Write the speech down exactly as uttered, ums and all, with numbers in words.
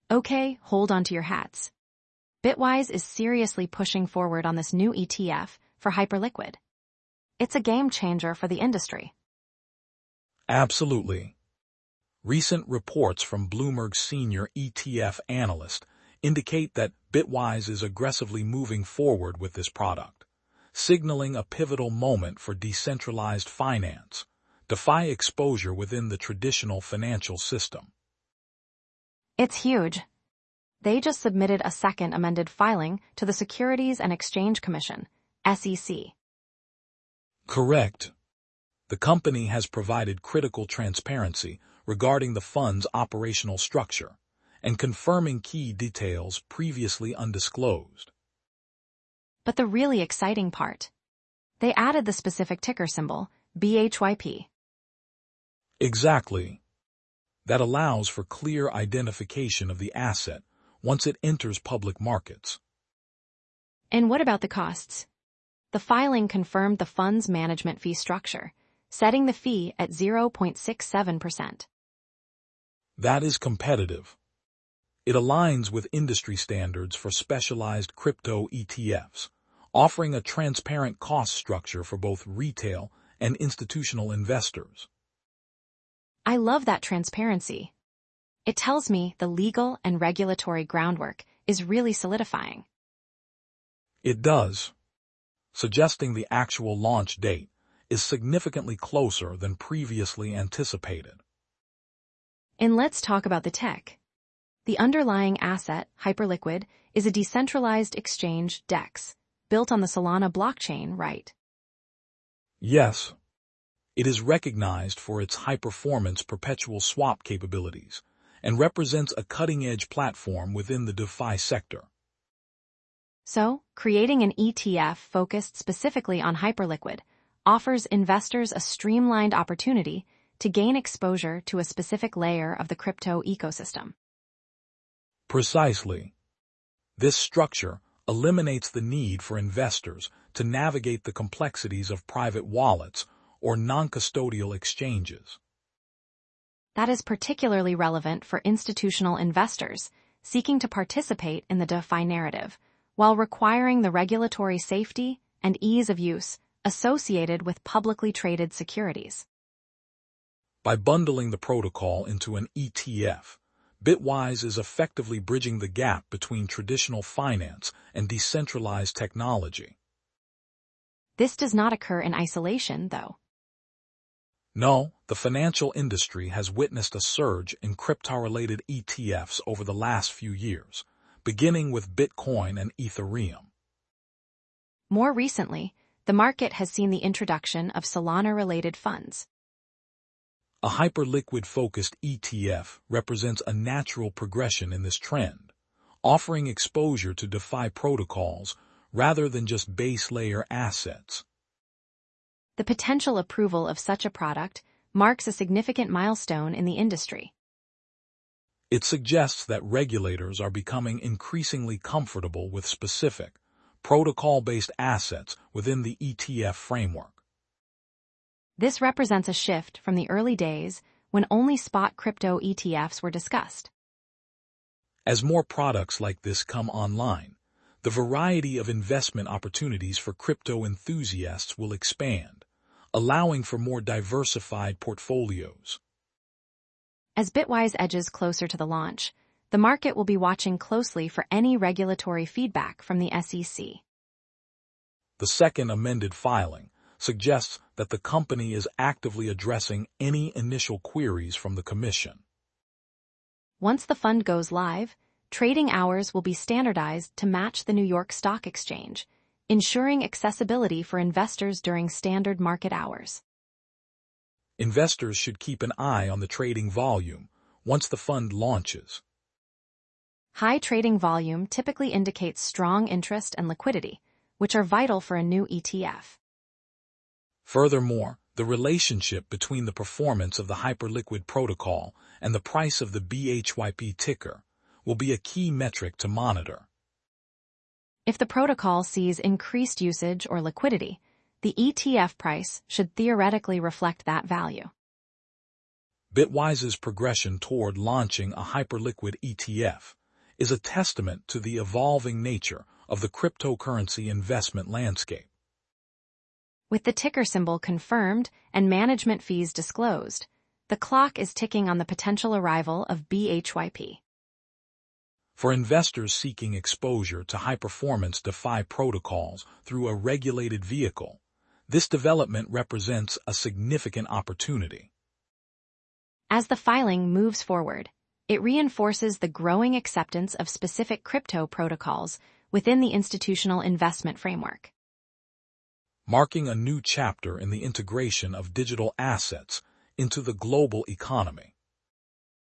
Okay, hold on to your hats. Bitwise is seriously pushing forward on this new E T F for Hyperliquid. It's a game changer for the industry. Absolutely. Recent reports from Bloomberg's senior E T F analyst indicate that Bitwise is aggressively moving forward with this product, signaling a pivotal moment for decentralized finance, DeFi exposure within the traditional financial system. It's huge. They just submitted a second amended filing to the Securities and Exchange Commission, S E C. Correct. The company has provided critical transparency regarding the fund's operational structure and confirming key details previously undisclosed. But the really exciting part, they added the specific ticker symbol, B H Y P. Exactly. That allows for clear identification of the asset once it enters public markets. And what about the costs? The filing confirmed the fund's management fee structure, setting the fee at zero point six seven percent. That is competitive. It aligns with industry standards for specialized crypto E T Fs, offering a transparent cost structure for both retail and institutional investors. I love that transparency. It tells me the legal and regulatory groundwork is really solidifying. It does, suggesting the actual launch date is significantly closer than previously anticipated. And let's talk about the tech. The underlying asset, Hyperliquid, is a decentralized exchange DEX, built on the Solana blockchain, right? Yes. It is recognized for its high-performance perpetual swap capabilities and represents a cutting-edge platform within the DeFi sector. So, creating an E T F focused specifically on Hyperliquid offers investors a streamlined opportunity to gain exposure to a specific layer of the crypto ecosystem. Precisely. This structure eliminates the need for investors to navigate the complexities of private wallets or non-custodial exchanges. That is particularly relevant for institutional investors seeking to participate in the DeFi narrative, while requiring the regulatory safety and ease of use associated with publicly traded securities. By bundling the protocol into an E T F, Bitwise is effectively bridging the gap between traditional finance and decentralized technology. This does not occur in isolation, though. No, the financial industry has witnessed a surge in crypto-related E T Fs over the last few years, beginning with Bitcoin and Ethereum. More recently, the market has seen the introduction of Solana-related funds. A Hyperliquid-focused E T F represents a natural progression in this trend, offering exposure to DeFi protocols rather than just base-layer assets. The potential approval of such a product marks a significant milestone in the industry. It suggests that regulators are becoming increasingly comfortable with specific, protocol-based assets within the E T F framework. This represents a shift from the early days when only spot crypto E T Fs were discussed. As more products like this come online, the variety of investment opportunities for crypto enthusiasts will expand, allowing for more diversified portfolios. As Bitwise edges closer to the launch, the market will be watching closely for any regulatory feedback from the S E C. The second amended filing suggests that the company is actively addressing any initial queries from the Commission. Once the fund goes live, trading hours will be standardized to match the New York Stock Exchange, ensuring accessibility for investors during standard market hours. Investors should keep an eye on the trading volume once the fund launches. High trading volume typically indicates strong interest and liquidity, which are vital for a new E T F. Furthermore, the relationship between the performance of the Hyperliquid protocol and the price of the B H Y P ticker will be a key metric to monitor. If the protocol sees increased usage or liquidity, the E T F price should theoretically reflect that value. Bitwise's progression toward launching a hyperliquid E T F is a testament to the evolving nature of the cryptocurrency investment landscape. With the ticker symbol confirmed and management fees disclosed, the clock is ticking on the potential arrival of B H Y P. For investors seeking exposure to high-performance DeFi protocols through a regulated vehicle, this development represents a significant opportunity. As the filing moves forward, it reinforces the growing acceptance of specific crypto protocols within the institutional investment framework, marking a new chapter in the integration of digital assets into the global economy.